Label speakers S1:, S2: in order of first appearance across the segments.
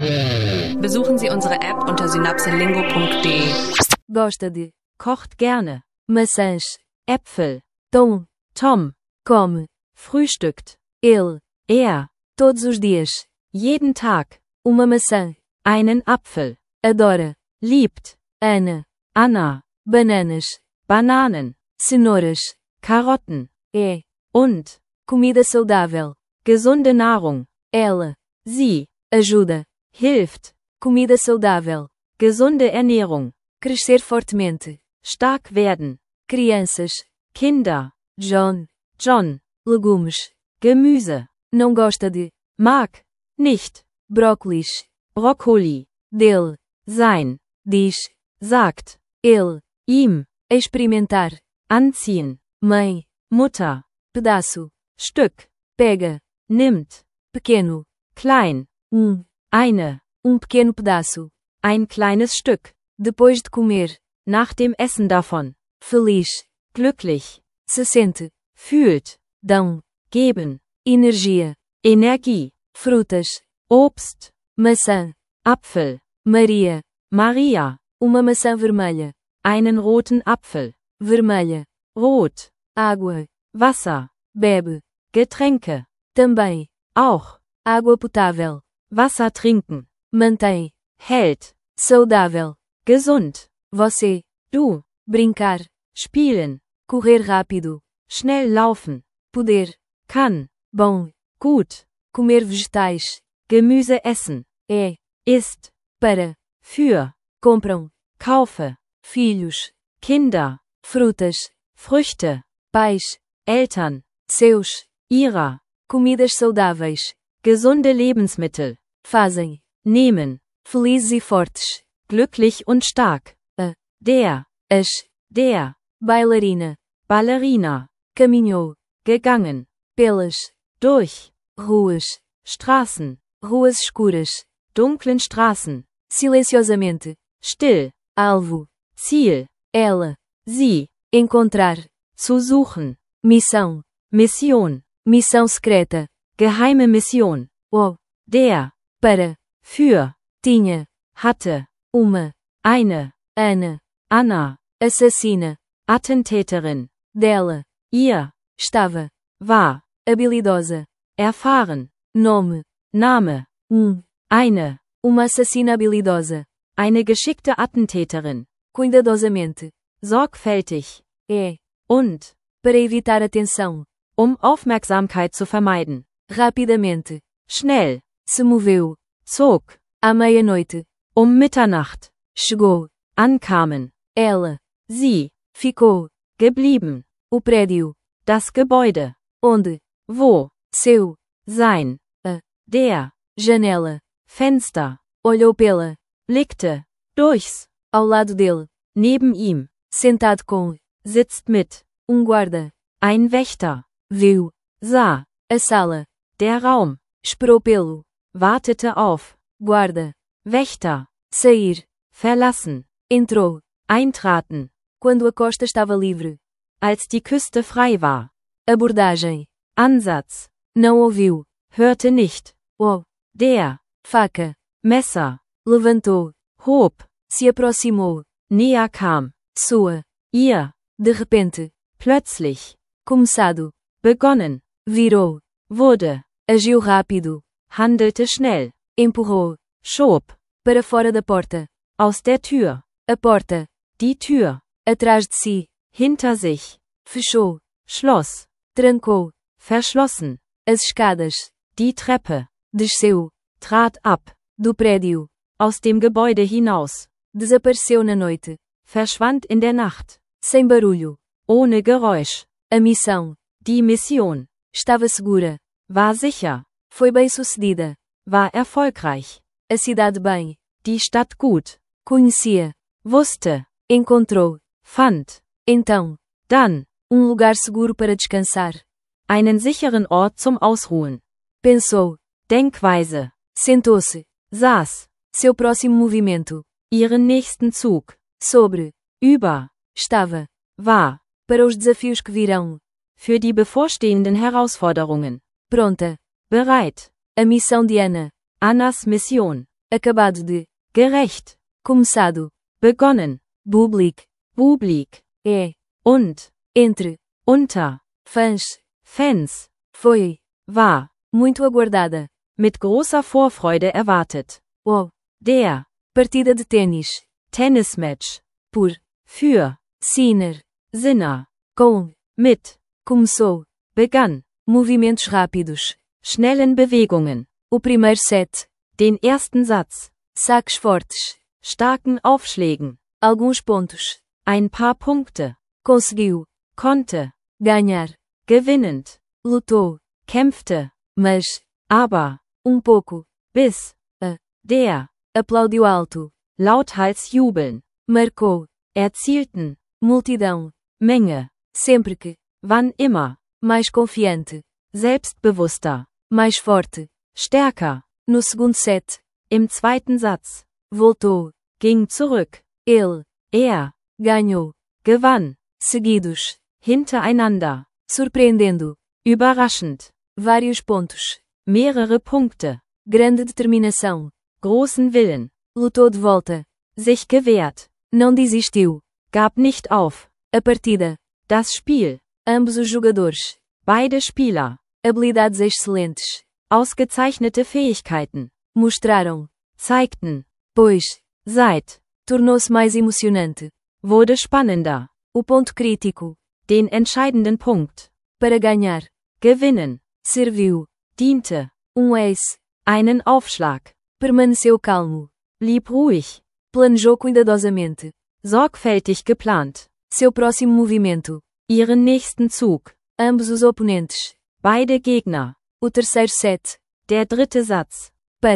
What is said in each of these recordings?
S1: Besuchen Sie unsere App unter synapselingo.de.
S2: Gosta de. Kocht gerne. Maçãs. Äpfel. Tom. Come. Frühstückt. Ele. Er. Todos os dias. Jeden Tag. Uma maçã. Einen Apfel. Adora. Liebt. Anna. Bananas. Bananen. Cenouras. Karotten. Und. Comida saudável. Gesunde Nahrung. Ela. Sie. Ajuda. Hilft. Comida saudável. Gesunde Ernährung. Crescer fortemente. Stark werden. Crianças. Kinder. John. Legumes. Gemüse. Não gosta de. Mag. Nicht. Brócolis. Brokkoli. Dele. Sein. Diz. Sagt. Ele. Ihm. Experimentar. Anziehen. Mãe. Mutter. Pedaço. Stück. Pega. Nimmt. Pequeno. Klein. Pequeno pedaço. Ein kleines Stück. Depois de comer. Nach dem Essen davon. Feliz. Glücklich. Se sente. Fühlt. Dão. Geben. Energia. Energie. Frutas. Obst. Maçã. Apfel. Maria. Uma maçã vermelha. Einen roten Apfel. Vermelha. Rot. Água. Wasser. Bebe. Getränke. Também. Auch. Água potável. Wasser trinken. Mantém. Hält. Saudável. Gesund. Você. Du. Brincar. Spielen. Correr rápido. Schnell laufen. Poder. Kann. Bom. Gut. Comer vegetais. Gemüse essen. Ist. Para. Für. Compram. Kaufe. Filhos. Kinder. Frutas. Früchte. Pais. Eltern. Seus. Ihrer. Comidas saudáveis. Gesunde Lebensmittel. Fazem. Nehmen. Felizes e fortes. Glücklich und stark. Der. Der. Bailarina. Ballerina. Caminhou. Gegangen. Pelas. Durch. Ruas. Straßen. Ruas escuras. Dunklen Straßen. Silenciosamente. Still. Alvo. Ziel. Ela. Sie. Encontrar. Zu suchen. Missão. Mission. Missão secreta. Geheime Mission. Der. Para. Für. Tinha. Hatte. Eine. Anna. Assassina. Attentäterin. Dela. Ihr. Estava. War. Habilidosa. Erfahren. Nome. Name. Uma assassina habilidosa. Eine geschickte Attentäterin. Cuidadosamente. Sorgfältig. Und. Para evitar a tensão. Aufmerksamkeit zu vermeiden. Rapidamente. Schnell. Se moveu. Zog. À meia-noite. Mitternacht. Chegou. Ankamen. Ela. Sie. Ficou. Geblieben. O prédio. Das Gebäude. Onde. Wo. Seu. Sein. Der. Janela. Fenster. Olhou pela. Blickte. Durchs. Ao lado dele. Neben ihm. Sentado com. Sitzt mit. Guarda. Ein Wächter. Viu. Sah. A sala. Der Raum. Esperou pelo. Wartete auf. Guarda. Wächter. Sair. Verlassen. Entrou. Eintraten. Quando a costa estava livre. Als die Küste frei war. Abordagem. Ansatz. Não ouviu. Hörte nicht. Der. Faca. Messer. Levantou. Hob. Se aproximou. Näher kam. Sua. Ihr. De repente. Plötzlich. Começado. Begonnen. Virou. Wurde. Agiu rápido. Handelte schnell. Empurrou. Schob. Para fora da porta. Aus der Tür. A porta. Die Tür. Atrás de si. Hinter sich. Fechou. Schloss. Trancou. Verschlossen. As escadas. Die Treppe. Desceu. Trat ab. Do prédio. Aus dem Gebäude hinaus. Desapareceu na noite. Verschwand in der Nacht. Sem barulho. Ohne Geräusch. A missão. Die Mission. Estava segura. War sicher. Foi bem-sucedida. War erfolgreich. A cidade bem. Die Stadt gut. Conhecia. Wusste. Encontrou. Fand. Então. Dann. Lugar seguro para descansar. Einen sicheren Ort zum Ausruhen. Pensou. Denkweise. Sentou-se. Saß. Seu próximo movimento. Ihren nächsten Zug. Sobre. Über. Estava. War. Para os desafios que virão. Für die bevorstehenden Herausforderungen. Pronta. Bereit. A missão de Anna. Annas Mission. acabado de, gerecht, começado, begonnen, publik, und, entre, unter, Fans, foi, war, muito aguardada, mit großer Vorfreude erwartet, der, partida de tênis, Tennismatch, für, Sinner, com, mit, começou, begann, movimentos rápidos, schnellen Bewegungen, o primeiro set, den ersten Satz, saques fortes, starken Aufschlägen, alguns pontos, ein paar Punkte, conseguiu, konnte, ganhar, gewinnend, lutou, kämpfte, mas, aber, pouco, bis, der, aplaudiu alto, lauthals jubeln, marcou, erzielten, multidão, Menge, sempre que, wann immer, mais confiante, selbstbewusster, mais forte, stärker, no segundo set, im zweiten Satz, voltou, ging zurück, er, ganhou, gewann, seguidos, hintereinander, surpreendendo, überraschend, vários pontos, mehrere Punkte, grande determinação, großen Willen, lutou de volta, sich gewehrt, não desistiu, gab nicht auf, a partida, das Spiel, ambos os jogadores, beide Spieler, habilidades excelentes, ausgezeichnete Fähigkeiten, mostraram, zeigten, pois, seit, tornou-se mais emocionante, wurde spannender, o ponto crítico, den entscheidenden Punkt, para ganhar, gewinnen, serviu, diente, Ace, einen Aufschlag, permaneceu calmo, blieb ruhig, planejou cuidadosamente, sorgfältig geplant, seu próximo movimento, ihren nächsten Zug, ambos os oponentes, beide Gegner, o terceiro set, der dritte Satz,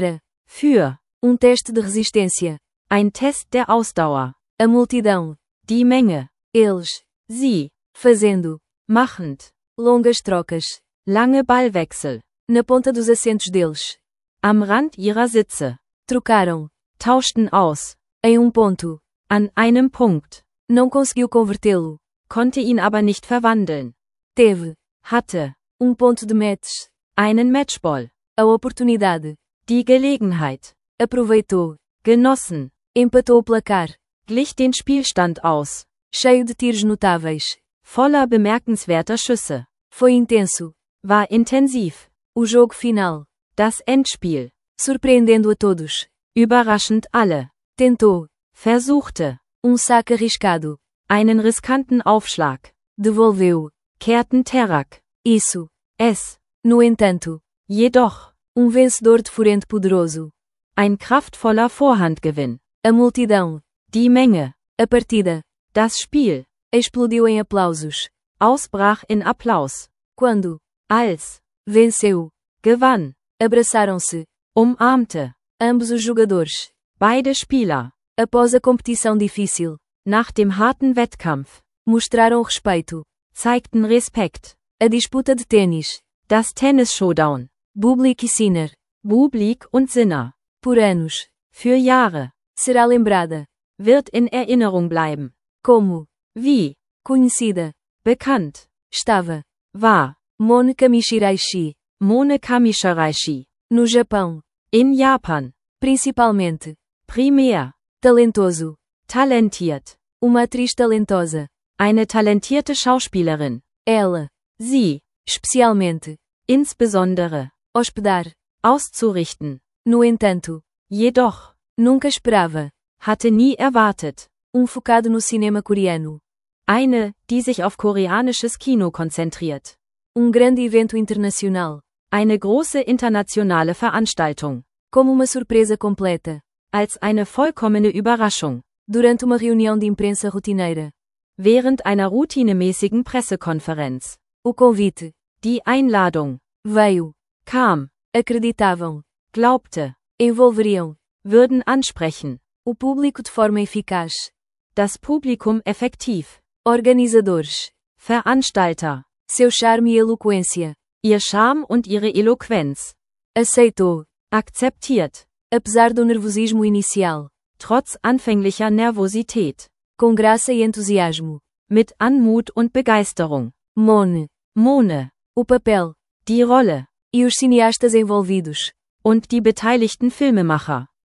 S2: für, teste de resistência, ein Test der Ausdauer, a multidão, die Menge, eles, sie, fazendo, machend, longas trocas, lange Ballwechsel, na ponta dos assentos deles, am Rand ihrer Sitze, trocaram, tauschten aus, em ponto, an einem Punkt, não conseguiu convertê-lo, konnte ihn aber nicht verwandeln, hatte, ponto de match, einen Matchball, a oportunidade, die Gelegenheit, aproveitou, genossen, empatou o placar, glich den Spielstand aus, cheio de tiros notáveis, voller bemerkenswerter Schüsse, foi intenso, war intensiv, o jogo final, das Endspiel, surpreendendo a todos, überraschend alle, tentou, versuchte, saque arriscado, einen riskanten Aufschlag, devolveu, kehrten Terrak, isso, no entanto, jedoch, vencedor deforente poderoso, ein kraftvoller Vorhandgewinn, a multidão, die Menge, a partida, das Spiel, explodiu em aplausos, ausbrach in Applaus, quando, als, venceu, gewann, abraçaram-se, umarmte, ambos os jogadores, beide Spieler, após a competição difícil, nach dem harten Wettkampf, mostraram respeito, zeigten Respekt, a disputa de tênis, das Tennis-Showdown, Publik und Sinner, por anos, für Jahre, será lembrada, wird in Erinnerung bleiben, como, wie, conhecida, bekannt, estava, war, Mone Kamishiraishi, no Japão, in Japan, principalmente, primär, talentoso, talentiert, uma atriz talentosa, eine talentierte Schauspielerin, ela, sie, especialmente, insbesondere, hospedar, auszurichten, no entanto, jedoch, nunca esperava, hatte nie erwartet, focado no cinema coreano, eine, die sich auf koreanisches Kino konzentriert, grande evento internacional, eine große internationale Veranstaltung, como uma surpresa completa, als eine vollkommene Überraschung, durante uma reunião de imprensa rotineira, während einer routinemäßigen Pressekonferenz, o convite, die Einladung, veio, kam, acreditavam, glaubte, envolveriam, würden ansprechen, o público de forma eficaz, das Publikum effektiv, organizadores, Veranstalter, seu charme e eloquência, ihr Charme und ihre Eloquenz, aceitou, akzeptiert, apesar do nervosismo inicial, trotz anfänglicher Nervosität, com graça e entusiasmo, mit Anmut und Begeisterung, Mone, o papel, die Rolle, e os cineastas envolvidos, und die beteiligten Filmemacher,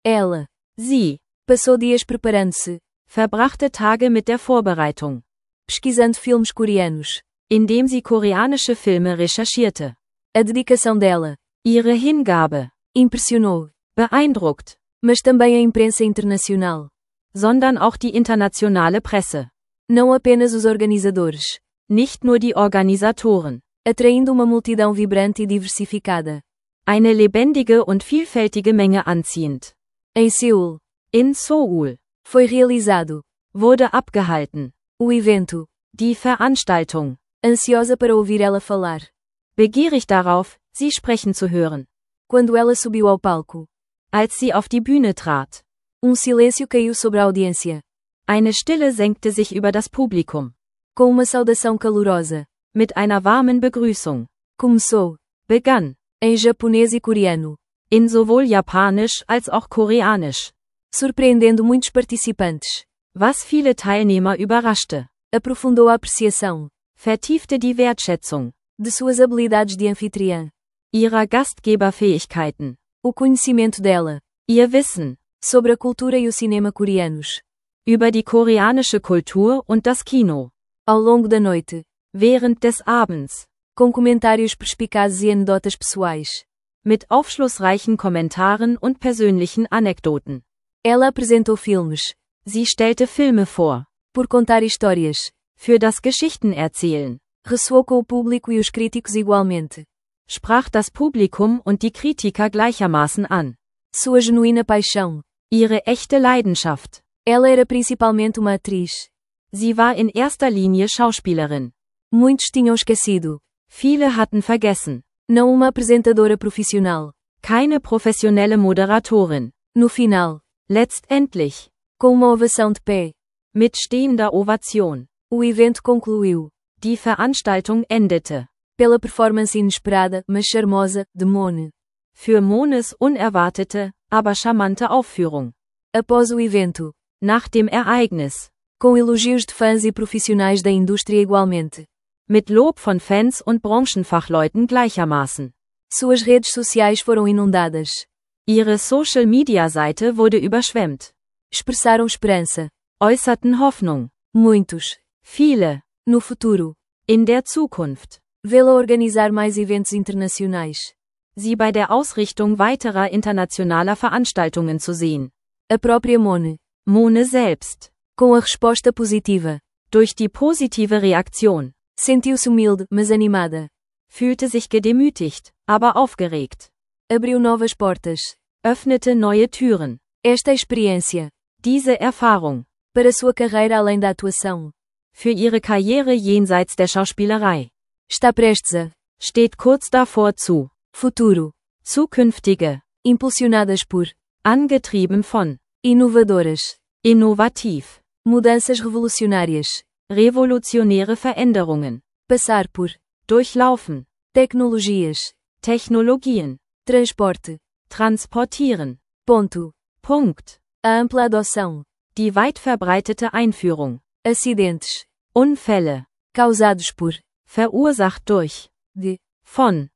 S2: Sie, passou dias preparando-se,
S1: verbrachte Tage mit der Vorbereitung,
S2: pesquisando filmes coreanos.
S1: indem sie koreanische Filme recherchierte.
S2: A dedicação dela
S1: Ihre Hingabe
S2: impressionou,
S1: beeindruckt,
S2: mas também a imprensa internacional.
S1: sondern auch die internationale Presse,
S2: Não apenas os organizadores,
S1: nicht nur die Organisatoren.
S2: atraindo uma multidão vibrante e diversificada.
S1: Eine lebendige und vielfältige Menge anziehend.
S2: Em Seul,
S1: In Seoul
S2: foi realizado
S1: wurde abgehalten
S2: o evento,
S1: die Veranstaltung,
S2: ansiosa para ouvir ela falar.
S1: begierig darauf, sie sprechen zu hören.
S2: Quando ela subiu ao palco,
S1: Als sie auf die Bühne trat,
S2: silêncio caiu sobre a audiência,
S1: eine Stille senkte sich über das Publikum.
S2: com uma saudação calorosa.
S1: Mit einer warmen Begrüßung
S2: Começou,
S1: begann,
S2: em japonês e coreano,
S1: in sowohl Japanisch als auch Koreanisch,
S2: surpreendendo muitos participantes.
S1: was viele Teilnehmer überraschte,
S2: Aprofundou a apreciação
S1: vertiefte die Wertschätzung
S2: de suas habilidades de anfitriã,
S1: ihrer Gastgeberfähigkeiten,
S2: o conhecimento dela
S1: ihr Wissen
S2: sobre a cultura e o cinema coreanos.
S1: über die koreanische Kultur und das Kino,
S2: Ao longo da noite,
S1: während des Abends,
S2: com comentários perspicazes e anedotas pessoais.
S1: mit aufschlussreichen Kommentaren und persönlichen Anekdoten.
S2: Ela apresentou filmes,
S1: Sie stellte Filme vor,
S2: por contar histórias.
S1: für das Geschichtenerzählen,
S2: Ressoou com o público e os críticos igualmente.
S1: sprach das Publikum und die Kritiker gleichermaßen an.
S2: Sua genuína paixão.
S1: Ihre echte Leidenschaft.
S2: Ela era principalmente uma atriz.
S1: Sie war in erster Linie Schauspielerin.
S2: Muitos tinham esquecido.
S1: Viele hatten vergessen.
S2: Não uma apresentadora profissional.
S1: Keine professionelle Moderatorin.
S2: No final,
S1: Letztendlich,
S2: com uma ovação de pé,
S1: mit stehender Ovation.
S2: o evento concluiu.
S1: Die Veranstaltung endete.
S2: Pela performance inesperada, mas charmosa, de Mone.
S1: Für Mones unerwartete, aber charmante Aufführung.
S2: Após o evento,
S1: Nach dem Ereignis.
S2: com elogios de fãs e profissionais da indústria igualmente.
S1: Mit Lob von Fans und Branchenfachleuten gleichermaßen.
S2: Suas redes sociais foram inundadas.
S1: Ihre Social-Media-Seite wurde überschwemmt.
S2: Expressaram esperança.
S1: Äußerten Hoffnung.
S2: Muitos.
S1: Viele.
S2: No futuro,
S1: In der Zukunft.
S2: vê-la organizar mais eventos internacionais.
S1: Sie bei der Ausrichtung weiterer internationaler Veranstaltungen zu sehen.
S2: A própria Mone,
S1: Mone selbst.
S2: com a resposta positiva,
S1: Durch die positive Reaktion.
S2: sentiu-se humilde, mas animada.
S1: Fühlte sich gedemütigt, aber aufgeregt.
S2: Abriu novas portas.
S1: Öffnete neue Türen.
S2: Esta experiência,
S1: Diese Erfahrung.
S2: para sua carreira além da atuação,
S1: Für ihre Karriere jenseits der Schauspielerei.
S2: está prestes a
S1: Steht kurz davor zu.
S2: futuro,
S1: Zukünftige.
S2: impulsionadas por
S1: Angetrieben von.
S2: inovadoras,
S1: Innovativ.
S2: mudanças revolucionárias,
S1: Revolutionäre Veränderungen.
S2: passar por
S1: Durchlaufen.
S2: tecnologias,
S1: Technologien.
S2: transporte,
S1: Transportieren.
S2: ponto,
S1: Punkt.
S2: a ampla adoção,
S1: Die weit verbreitete Einführung.
S2: acidentes,
S1: Unfälle.
S2: causados por
S1: Verursacht durch.
S2: de
S1: Von.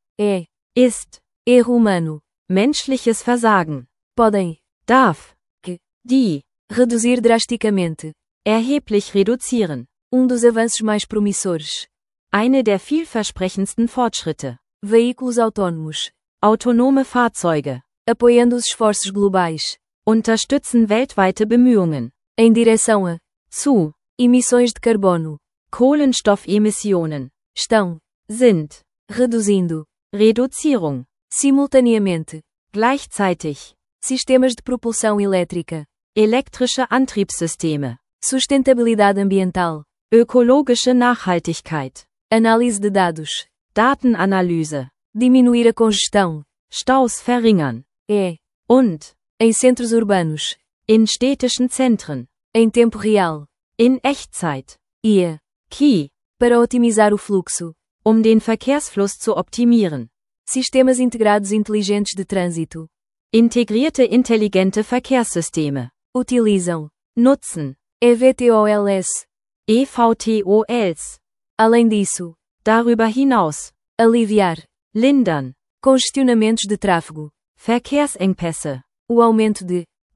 S1: Ist.
S2: erro humano,
S1: Menschliches Versagen.
S2: podem
S1: Darf.
S2: Que.
S1: Die.
S2: reduzir drasticamente.
S1: Erheblich reduzieren.
S2: Dos avanços mais promissores.
S1: Eine der vielversprechendsten Fortschritte.
S2: Veículos autônomos,
S1: Autonome Fahrzeuge.
S2: apoiando os esforços globais,
S1: Unterstützen weltweite Bemühungen.
S2: em direção a
S1: Zu.
S2: emissões de carbono,
S1: Kohlenstoffemissionen.
S2: estão
S1: Sind.
S2: reduzindo,
S1: Reduzierung.
S2: simultaneamente,
S1: Gleichzeitig.
S2: sistemas de propulsão elétrica,
S1: Elektrische Antriebssysteme.
S2: sustentabilidade ambiental,
S1: Ökologische Nachhaltigkeit.
S2: análise de dados,
S1: Datenanalyse.
S2: diminuir a congestão,
S1: Staus verringern. Und.
S2: em centros urbanos,
S1: In städtischen Zentren.
S2: em tempo real,
S1: In Echtzeit. Key.
S2: para otimizar o fluxo,
S1: Den Verkehrsfluss zu optimieren.
S2: sistemas integrados inteligentes de trânsito,
S1: Integrierte intelligente Verkehrssysteme.
S2: utilizam
S1: Nutzen.
S2: EVTOLs.
S1: EVTOLs.
S2: Além disso,
S1: Darüber hinaus.
S2: aliviar
S1: Lindern.
S2: congestionamentos de tráfego,
S1: Verkehrsengpässe.
S2: o aumento de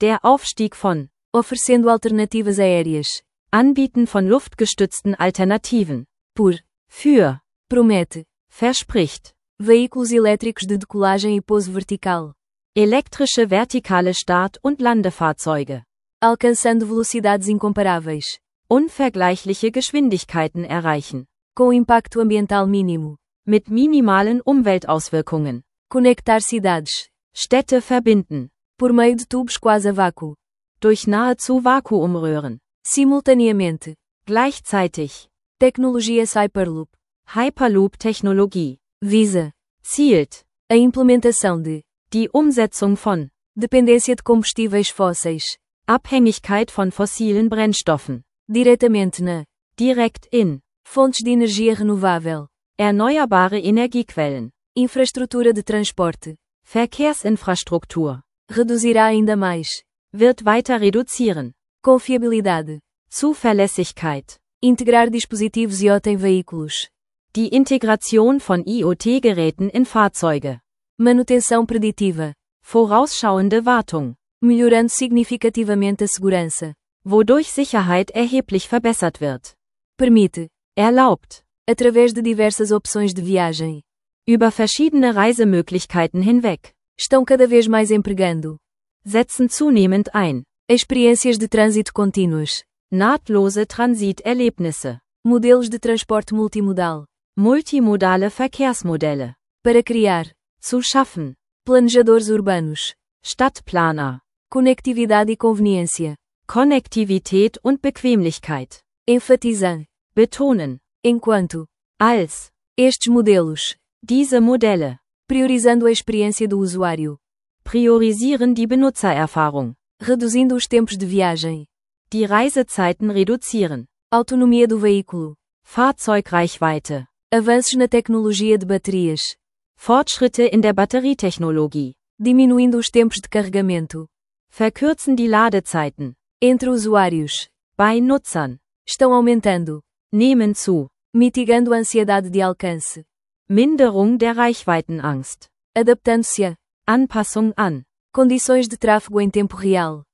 S1: Der Aufstieg von.
S2: Oferecendo alternativas aéreas.
S1: Anbieten von luftgestützten Alternativen.
S2: Por.
S1: Für.
S2: Promete.
S1: Verspricht.
S2: Veículos elétricos de decolagem e pouso vertical.
S1: Elektrische vertikale Start- und Landefahrzeuge.
S2: Alcançando velocidades incomparáveis.
S1: Unvergleichliche Geschwindigkeiten erreichen.
S2: Com impacto ambiental mínimo.
S1: Mit minimalen Umweltauswirkungen.
S2: Conectar cidades.
S1: Städte verbinden.
S2: Por meio de tubos quase a vácuo.
S1: Durch nahezu Vakuumröhren.
S2: Simultaneamente.
S1: Gleichzeitig.
S2: Tecnologia Hyperloop.
S1: Hyperloop-Technologie.
S2: Visa.
S1: Zielt.
S2: A implementação de.
S1: Die Umsetzung von.
S2: Dependência de combustíveis fósseis.
S1: Abhängigkeit von fossilen Brennstoffen.
S2: Diretamente na.
S1: Direkt in.
S2: Fontes de energia renovável.
S1: Erneuerbare Energiequellen.
S2: Infraestrutura de transporte.
S1: Verkehrsinfrastruktur.
S2: Reduzirá ainda mais.
S1: Wird weiter reduzieren.
S2: Confiabilidade.
S1: Zuverlässigkeit.
S2: Integrar dispositivos IoT em veículos.
S1: Die Integration von IoT-Geräten in Fahrzeuge.
S2: Manutenção preditiva.
S1: Vorausschauende Wartung.
S2: Melhorando significativamente a segurança.
S1: Wodurch Sicherheit erheblich verbessert wird.
S2: Permite.
S1: Erlaubt.
S2: Através de diversas opções de viagem.
S1: Über verschiedene Reisemöglichkeiten hinweg.
S2: Estão cada vez mais empregando.
S1: Setzen zunehmend ein.
S2: Experiências de trânsito contínuas.
S1: Nahtlose Transiterlebnisse.
S2: Modelos de transporte multimodal.
S1: Multimodale Verkehrsmodelle.
S2: Para criar.
S1: Zu schaffen.
S2: Planejadores urbanos.
S1: Stadtplaner.
S2: Conectividade e conveniência.
S1: Konnektivität und Bequemlichkeit.
S2: Enfatizar.
S1: Betonen.
S2: Enquanto.
S1: Als.
S2: Estes modelos.
S1: Diese Modelle.
S2: Priorizando a experiência do usuário.
S1: Priorisieren die Benutzererfahrung.
S2: Reduzindo os tempos de viagem.
S1: Die Reisezeiten reduzieren.
S2: Autonomia do veículo.
S1: Fahrzeugreichweite.
S2: Avanços na tecnologia de baterias.
S1: Fortschritte in der Batterietechnologie.
S2: Diminuindo os tempos de carregamento.
S1: Verkürzen die Ladezeiten.
S2: Entre usuários.
S1: Bei Nutzern.
S2: Estão aumentando.
S1: Nehmen zu.
S2: Mitigando a ansiedade de alcance.
S1: Minderung der Reichweitenangst.
S2: Adaptando-se a.
S1: Anpassung an.
S2: Condições de tráfego em tempo real.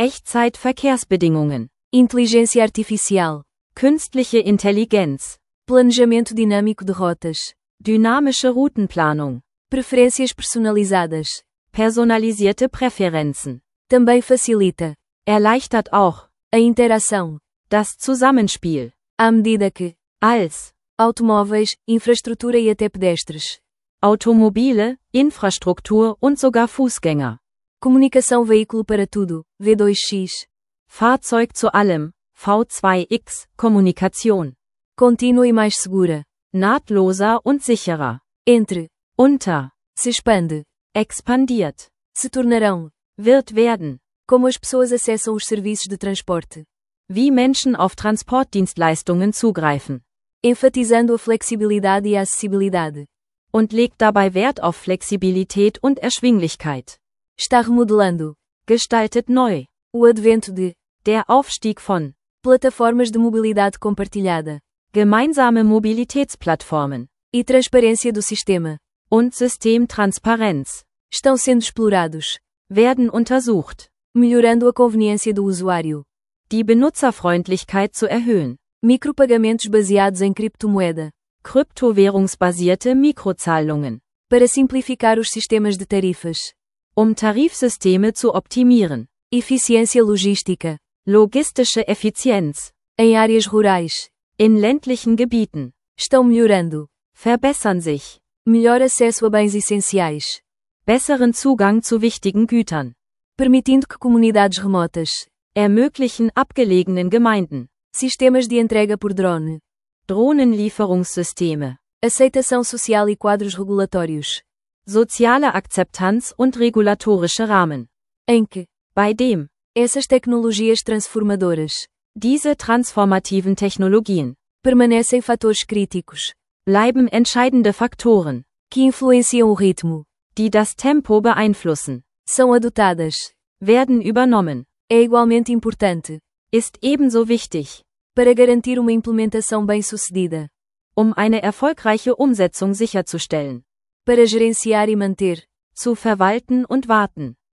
S1: Echtzeit-Verkehrsbedingungen.
S2: Inteligência artificial.
S1: Künstliche Intelligenz.
S2: Planejamento dinâmico de rotas.
S1: Dynamische Routenplanung.
S2: Preferências personalizadas.
S1: Personalisierte Präferenzen.
S2: Também facilita.
S1: Erleichtert auch.
S2: A interação.
S1: Das Zusammenspiel.
S2: À medida que.
S1: Als.
S2: Automóveis, infraestrutura e até pedestres.
S1: Automobile, Infrastruktur und sogar Fußgänger.
S2: Comunicação veículo para tudo, V2X.
S1: Fahrzeug zu allem, V2X, Kommunikation.
S2: Contínua e mais segura.
S1: Nahtloser und sicherer.
S2: Entre.
S1: Unter.
S2: Se expande.
S1: Expandiert.
S2: Se tornarão.
S1: Wird werden.
S2: Como as pessoas acessam os serviços de transporte.
S1: Wie Menschen auf Transportdienstleistungen zugreifen.
S2: Enfatizando a flexibilidade e a acessibilidade.
S1: Und legt dabei Wert auf Flexibilität und Erschwinglichkeit.
S2: Está remodelando.
S1: Gestaltet neu.
S2: O advento de.
S1: Der Aufstieg von.
S2: Plataformas de mobilidade compartilhada.
S1: Gemeinsame Mobilitätsplattformen.
S2: E transparência do sistema.
S1: Und Systemtransparenz.
S2: Estão sendo explorados.
S1: Werden untersucht.
S2: Melhorando a conveniência do usuário.
S1: Die Benutzerfreundlichkeit zu erhöhen.
S2: Micropagamentos baseados em criptomoeda.
S1: Kryptowährungsbasierte Mikrozahlungen.
S2: Para simplificar os sistemas de tarifas.
S1: Tarifsysteme zu optimieren.
S2: Eficiência logística.
S1: Logistische Effizienz.
S2: Em áreas rurais.
S1: In ländlichen Gebieten.
S2: Estão melhorando.
S1: Verbessern sich.
S2: Melhor acesso a bens essenciais.
S1: Besseren Zugang zu wichtigen Gütern.
S2: Permitindo que comunidades remotas.
S1: Ermöglichen abgelegenen Gemeinden.
S2: Sistemas de entrega por drone.
S1: Drohnenlieferungssysteme.
S2: Aceitação social e quadros regulatórios.
S1: Soziale Akzeptanz und regulatorische Rahmen.
S2: Em que.
S1: Bei dem.
S2: Essas tecnologias transformadoras.
S1: Diese transformativen Technologien.
S2: Permanecem fatores críticos.
S1: Bleiben entscheidende Faktoren.
S2: Que influenciam o ritmo.
S1: Die das Tempo beeinflussen.
S2: São adotadas.
S1: Werden übernommen.
S2: É igualmente importante.
S1: Ist ebenso wichtig.
S2: Para garantir uma implementação bem-sucedida.
S1: Eine erfolgreiche Umsetzung sicherzustellen.
S2: Para gerenciar e manter.
S1: Zu verwalten und warten.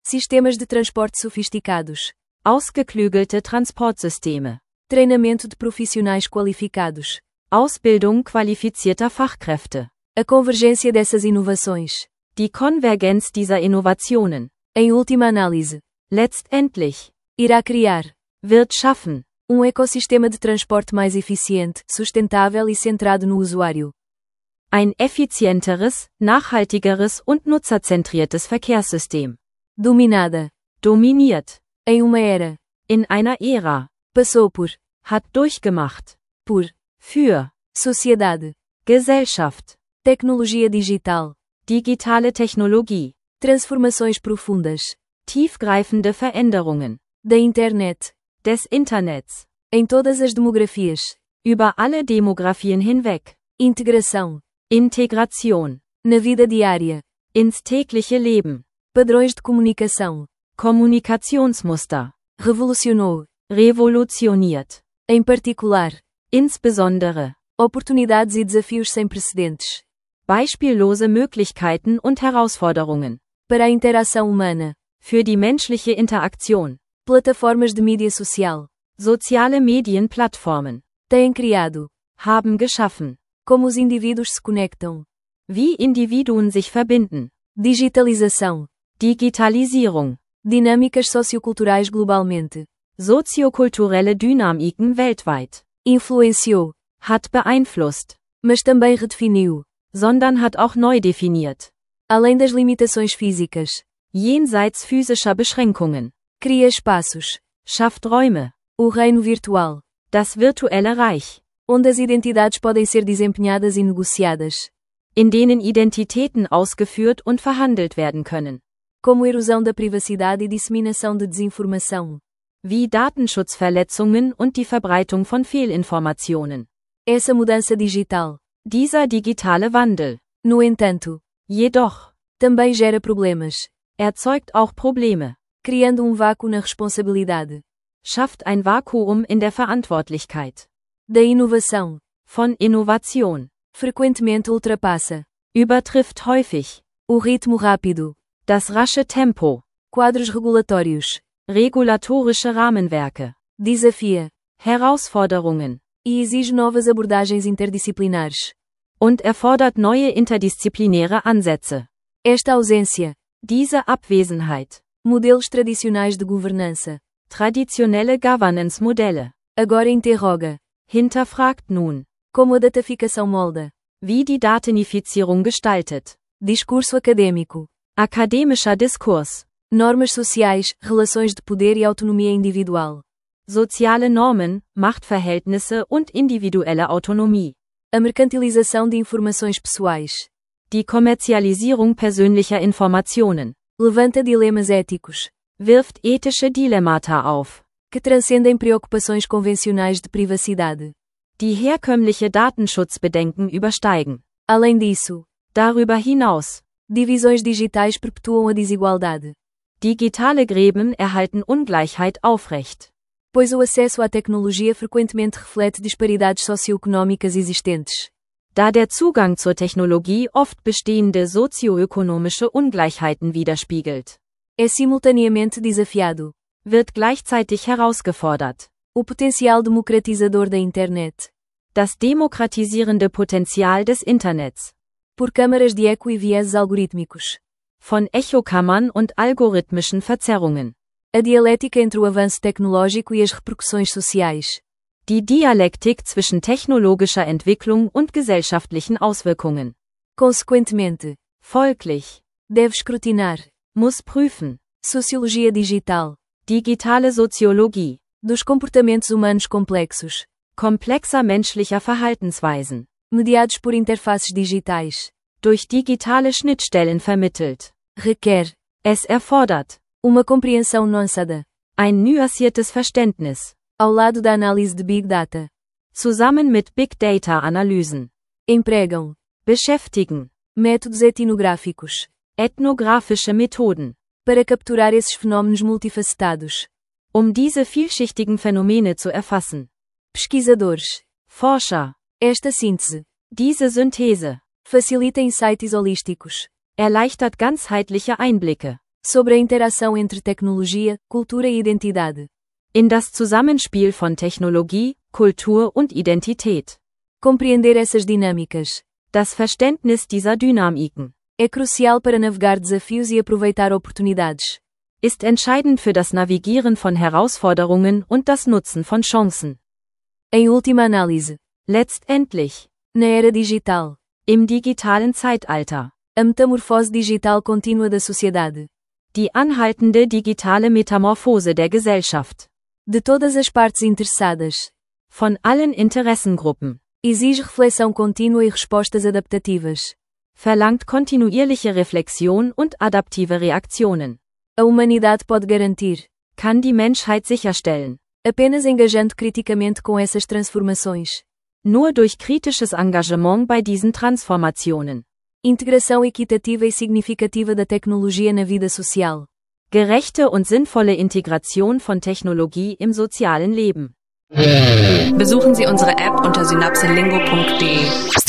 S2: Sistemas de transporte sofisticados.
S1: Ausgeklügelte Transportsysteme.
S2: Treinamento de profissionais qualificados.
S1: Ausbildung qualifizierter Fachkräfte.
S2: A convergência dessas inovações.
S1: Die Konvergenz dieser Innovationen.
S2: Em última análise,
S1: Letztendlich.
S2: irá criar.
S1: Wird schaffen.
S2: Ecossistema de transporte mais eficiente, sustentável e centrado no usuário.
S1: Ein effizienteres, nachhaltigeres und nutzerzentriertes Verkehrssystem.
S2: Dominada.
S1: Dominiert.
S2: Em uma era.
S1: In einer Ära.
S2: Passou por.
S1: Hat durchgemacht.
S2: Por.
S1: Für.
S2: Sociedade.
S1: Gesellschaft.
S2: Tecnologia digital.
S1: Digitale Technologie.
S2: Transformações profundas.
S1: Tiefgreifende Veränderungen.
S2: Da internet.
S1: Des Internets.
S2: Em todas as demografias.
S1: Über alle Demografien hinweg.
S2: Integração.
S1: Integration.
S2: Na vida diária.
S1: Ins tägliche Leben.
S2: Padrões de comunicação.
S1: Kommunikationsmuster.
S2: Revolucionou.
S1: Revolutioniert.
S2: Em particular.
S1: Insbesondere.
S2: Oportunidades e desafios sem precedentes.
S1: Beispiellose Möglichkeiten und Herausforderungen.
S2: Para a interação humana.
S1: Für die menschliche Interaktion.
S2: Plataformas de mídia social.
S1: Soziale Medienplattformen.
S2: Têm criado.
S1: Haben geschaffen.
S2: Como os indivíduos se conectam.
S1: Wie Individuen sich verbinden.
S2: Digitalização.
S1: Digitalisierung.
S2: Dinâmicas socioculturais globalmente.
S1: Soziokulturelle Dynamiken weltweit.
S2: Influenciou.
S1: Hat beeinflusst.
S2: Mas também redefiniu.
S1: Sondern hat auch neu definiert.
S2: Além das limitações físicas.
S1: Jenseits physischer Beschränkungen.
S2: Cria espaços.
S1: Schafft Räume.
S2: O reino virtual.
S1: Das virtuelle Reich.
S2: Onde as identidades podem ser desempenhadas e negociadas.
S1: In denen Identitäten ausgeführt und verhandelt werden können.
S2: Como erosão da privacidade e disseminação de desinformação.
S1: Wie Datenschutzverletzungen und die Verbreitung von Fehlinformationen.
S2: Essa mudança digital.
S1: Dieser digitale Wandel.
S2: No entanto.
S1: Jedoch.
S2: Também gera problemas.
S1: Erzeugt auch Probleme.
S2: Criando vácuo na responsabilidade.
S1: Schafft ein Vakuum in der Verantwortlichkeit.
S2: Da inovação.
S1: Von Innovation.
S2: Frequentemente ultrapassa.
S1: Übertrifft häufig.
S2: O ritmo rápido.
S1: Das rasche Tempo.
S2: Quadros regulatórios.
S1: Regulatorische Rahmenwerke.
S2: Desafia.
S1: Herausforderungen.
S2: E exige novas abordagens interdisciplinares.
S1: Und erfordert neue interdisziplinäre Ansätze.
S2: Esta ausência.
S1: Diese Abwesenheit.
S2: Modelos tradicionais de governança.
S1: Traditionelle Governance-Modelle.
S2: Agora interroga.
S1: Hinterfragt nun.
S2: Como a dataficação molda.
S1: Wie die Datenifizierung gestaltet.
S2: Discurso acadêmico.
S1: Akademischer Diskurs.
S2: Normas sociais, relações de poder e autonomia individual.
S1: Soziale Normen, Machtverhältnisse und individuelle Autonomie.
S2: A mercantilização de informações pessoais.
S1: Die Kommerzialisierung persönlicher Informationen.
S2: Levanta dilemas éticos.
S1: Wirft ethische Dilemmata auf.
S2: Que transcendem preocupações convencionais de privacidade.
S1: Die herkömmliche Datenschutzbedenken übersteigen.
S2: Além disso.
S1: Darüber hinaus.
S2: Divisões digitais perpetuam a desigualdade.
S1: Digitale Gräben erhalten Ungleichheit aufrecht.
S2: Pois o acesso à tecnologia frequentemente reflete disparidades socioeconômicas existentes.
S1: Da der Zugang zur Technologie oft bestehende sozioökonomische Ungleichheiten widerspiegelt.
S2: É simultaneamente desafiado.
S1: Wird gleichzeitig herausgefordert.
S2: O potencial democratizador da internet.
S1: Das demokratisierende Potenzial des Internets.
S2: Por câmaras de eco e vieses algorítmicos.
S1: Von Echokammern und algorithmischen Verzerrungen.
S2: A dialética entre o avanço tecnológico e as repercussões sociais.
S1: Die Dialektik zwischen technologischer Entwicklung und gesellschaftlichen Auswirkungen.
S2: Consequentemente.
S1: Folglich.
S2: Deve escrutinar.
S1: Muss prüfen.
S2: Sociologia digital.
S1: Digitale Soziologie.
S2: Dos comportamentos humanos complexos.
S1: Komplexer menschlicher Verhaltensweisen.
S2: Mediados por interfaces digitais.
S1: Durch digitale Schnittstellen vermittelt.
S2: Requer.
S1: Es erfordert.
S2: Uma compreensão nuancada.
S1: Ein nuanciertes Verständnis.
S2: Ao lado da análise de Big Data.
S1: Zusammen mit Big Data Analysen.
S2: Empregam.
S1: Beschäftigen.
S2: Métodos etnográficos.
S1: Ethnographische Methoden.
S2: Para capturar esses fenômenos multifacetados.
S1: Diese vielschichtigen Phänomene zu erfassen.
S2: Pesquisadores.
S1: Forscher.
S2: Esta síntese.
S1: Diese Synthese.
S2: Facilita insights holísticos.
S1: Erleichtert ganzheitliche Einblicke.
S2: Sobre a interação entre tecnologia, cultura e identidade.
S1: In das Zusammenspiel von Technologie, Kultur und Identität.
S2: Compreender essas dinâmicas.
S1: Das Verständnis dieser Dynamiken
S2: É crucial para navegar desafios e aproveitar oportunidades.
S1: ist entscheidend für das Navigieren von Herausforderungen und das Nutzen von Chancen.
S2: Em última análise.
S1: Letztendlich,
S2: Na era digital.
S1: im digitalen Zeitalter,
S2: A metamorfose digital contínua da sociedade.
S1: die anhaltende digitale Metamorphose der Gesellschaft,
S2: De todas as partes interessadas.
S1: von allen Interessengruppen,
S2: Exige reflexão contínua e respostas adaptativas.
S1: verlangt kontinuierliche Reflexion und adaptive Reaktionen.
S2: A humanidade pode garantir,
S1: Kann die Menschheit sicherstellen,
S2: apenas engajando criticamente com essas transformações.
S1: nur durch kritisches Engagement bei diesen Transformationen.
S2: Integração equitativa e significativa da tecnologia na vida social.
S1: Gerechte und sinnvolle Integration von Technologie im sozialen Leben.
S3: Besuchen Sie unsere App unter synapselingo.de.